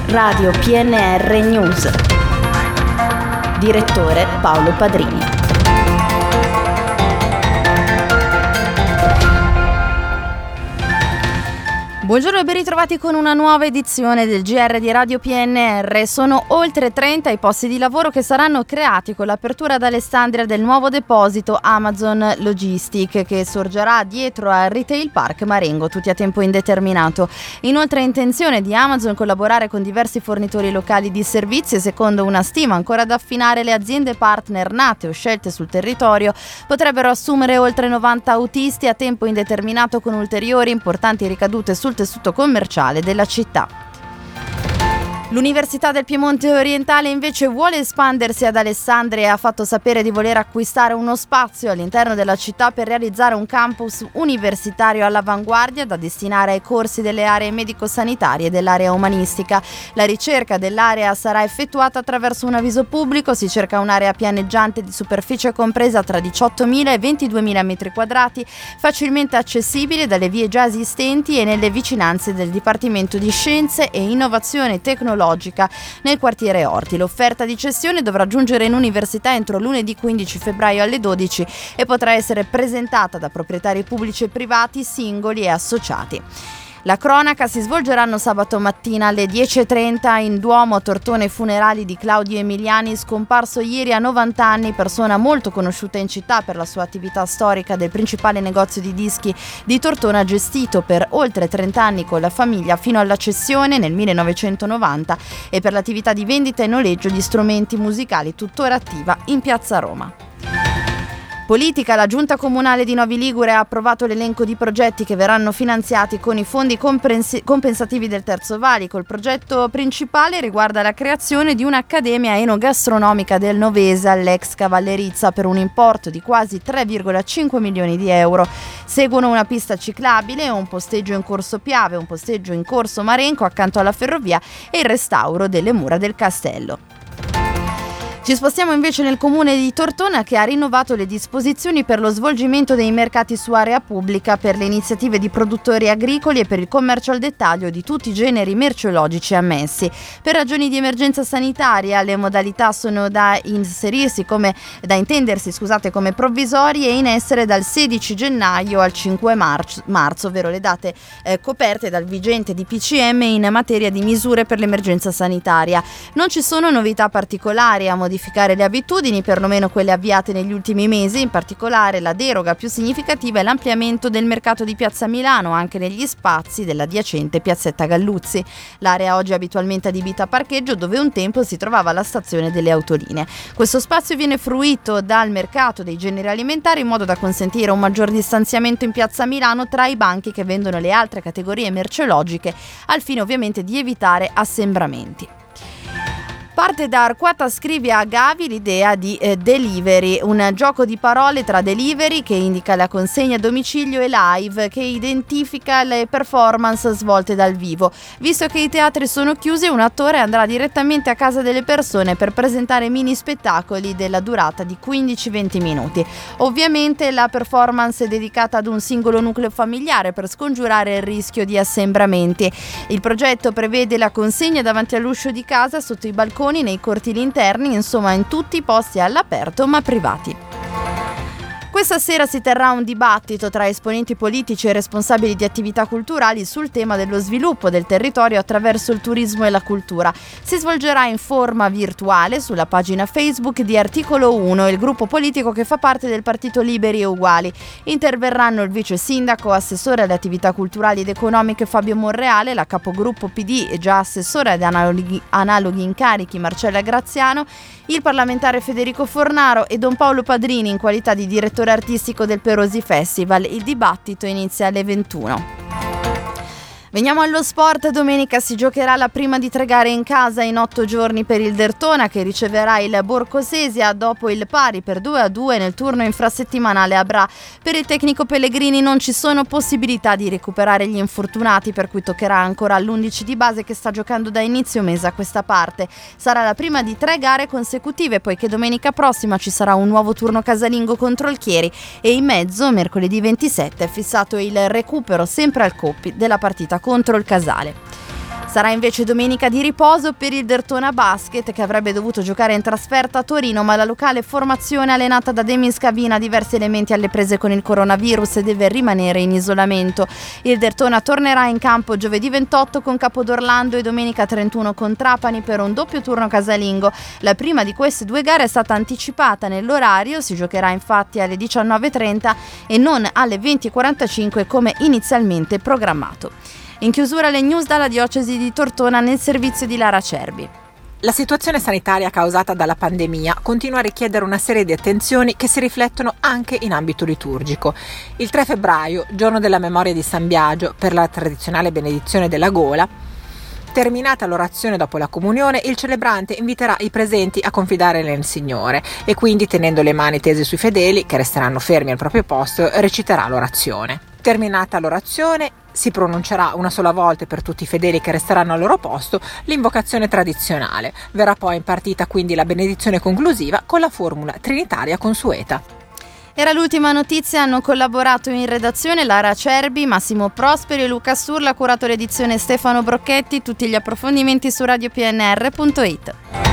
Radio PNR News. Direttore Paolo Padrini. Buongiorno e ben ritrovati con una nuova edizione del GR di Radio PNR. Sono oltre 30 i posti di lavoro che saranno creati con l'apertura ad Alessandria del nuovo deposito Amazon Logistic che sorgerà dietro al Retail Park Marengo, tutti a tempo indeterminato. Inoltre è intenzione di Amazon collaborare con diversi fornitori locali di servizi e secondo una stima ancora da affinare le aziende partner nate o scelte sul territorio potrebbero assumere oltre 90 autisti a tempo indeterminato con ulteriori importanti ricadute sul tessuto commerciale della città. L'Università del Piemonte Orientale invece vuole espandersi ad Alessandria e ha fatto sapere di voler acquistare uno spazio all'interno della città per realizzare un campus universitario all'avanguardia da destinare ai corsi delle aree medico-sanitarie e dell'area umanistica. La ricerca dell'area sarà effettuata attraverso un avviso pubblico, si cerca un'area pianeggiante di superficie compresa tra 18.000 e 22.000 metri quadrati, facilmente accessibile dalle vie già esistenti e nelle vicinanze del Dipartimento di Scienze e Innovazione Tecnologica nel quartiere Orti. L'offerta di cessione dovrà giungere in università entro lunedì 15 febbraio alle 12 e potrà essere presentata da proprietari pubblici e privati, singoli e associati. La cronaca si svolgeranno sabato mattina alle 10.30 in Duomo a Tortona i funerali di Claudio Emiliani, scomparso ieri a 90 anni, persona molto conosciuta in città per la sua attività storica del principale negozio di dischi di Tortona, gestito per oltre 30 anni con la famiglia fino alla cessione nel 1990 e per l'attività di vendita e noleggio di strumenti musicali tuttora attiva in Piazza Roma. Politica, la Giunta Comunale di Novi Ligure ha approvato l'elenco di progetti che verranno finanziati con i fondi compensativi del Terzo Valico. Il progetto principale riguarda la creazione di un'accademia enogastronomica del Novese all'ex Cavallerizza per un importo di quasi 3,5 milioni di euro. Seguono una pista ciclabile, un posteggio in corso Piave, un posteggio in corso Marenco accanto alla ferrovia e il restauro delle mura del castello. Ci spostiamo invece nel comune di Tortona che ha rinnovato le disposizioni per lo svolgimento dei mercati su area pubblica per le iniziative di produttori agricoli e per il commercio al dettaglio di tutti i generi merceologici ammessi. Per ragioni di emergenza sanitaria le modalità sono da intendersi come provvisorie e in essere dal 16 gennaio al 5 marzo, ovvero le date coperte dal vigente DPCM in materia di misure per l'emergenza sanitaria. Non ci sono novità particolari a modificare le abitudini, perlomeno quelle avviate negli ultimi mesi. In particolare la deroga più significativa è l'ampliamento del mercato di Piazza Milano anche negli spazi dell'adiacente Piazzetta Galluzzi. L'area oggi è abitualmente adibita a parcheggio dove un tempo si trovava la stazione delle autolinee. Questo spazio viene fruito dal mercato dei generi alimentari in modo da consentire un maggior distanziamento in Piazza Milano tra i banchi che vendono le altre categorie merceologiche, al fine ovviamente di evitare assembramenti. Parte da Arquata Scrivia a Gavi l'idea di Delivery, un gioco di parole tra delivery che indica la consegna a domicilio e live che identifica le performance svolte dal vivo. Visto che i teatri sono chiusi, un attore andrà direttamente a casa delle persone per presentare mini spettacoli della durata di 15-20 minuti. Ovviamente la performance è dedicata ad un singolo nucleo familiare per scongiurare il rischio di assembramenti. Il progetto prevede la consegna davanti all'uscio di casa, sotto i balconi, nei cortili interni, insomma in tutti i posti all'aperto ma privati. Questa sera si terrà un dibattito tra esponenti politici e responsabili di attività culturali sul tema dello sviluppo del territorio attraverso il turismo e la cultura. Si svolgerà in forma virtuale sulla pagina Facebook di Articolo 1, il gruppo politico che fa parte del Partito Liberi e Uguali. Interverranno il vice sindaco, assessore alle attività culturali ed economiche Fabio Monreale, la capogruppo PD e già assessore ad analoghi incarichi Marcella Graziano, il parlamentare Federico Fornaro e Don Paolo Padrini in qualità di direttore artistico del Perosi Festival. Il dibattito inizia alle 21. Veniamo allo sport. Domenica si giocherà la prima di 3 gare in casa in 8 giorni per il Dertona, che riceverà il Borcosesia dopo il pari per 2-2 nel turno infrasettimanale a Bra. Per il tecnico Pellegrini non ci sono possibilità di recuperare gli infortunati, per cui toccherà ancora all'11 di base che sta giocando da inizio mese a questa parte. Sarà la prima di 3 gare consecutive, poiché domenica prossima ci sarà un nuovo turno casalingo contro il Chieri e in mezzo, mercoledì 27, è fissato il recupero sempre al Coppi della partita contro il Casale. Sarà invece domenica di riposo per il Derthona Basket, che avrebbe dovuto giocare in trasferta a Torino, ma la locale formazione allenata da Demi Scavina ha diversi elementi alle prese con il coronavirus e deve rimanere in isolamento. Il Derthona tornerà in campo giovedì 28 con Capodorlando e domenica 31 con Trapani per un doppio turno casalingo. La prima di queste due gare è stata anticipata nell'orario, si giocherà infatti alle 19:30 e non alle 20:45 come inizialmente programmato. In chiusura le news dalla diocesi di Tortona nel servizio di Lara Cerbi. La situazione sanitaria causata dalla pandemia continua a richiedere una serie di attenzioni che si riflettono anche in ambito liturgico. Il 3 febbraio, giorno della memoria di San Biagio, per la tradizionale benedizione della gola, terminata l'orazione dopo la comunione, il celebrante inviterà i presenti a confidare nel Signore e quindi, tenendo le mani tese sui fedeli, che resteranno fermi al proprio posto, reciterà l'orazione. Terminata l'orazione, si pronuncerà una sola volta per tutti i fedeli che resteranno al loro posto l'invocazione tradizionale. Verrà poi impartita quindi la benedizione conclusiva con la formula trinitaria consueta. Era l'ultima notizia, hanno collaborato in redazione Lara Cerbi, Massimo Prosperi e Luca Sturla, ha curato l'edizione Stefano Brocchetti. Tutti gli approfondimenti su radiopnr.it.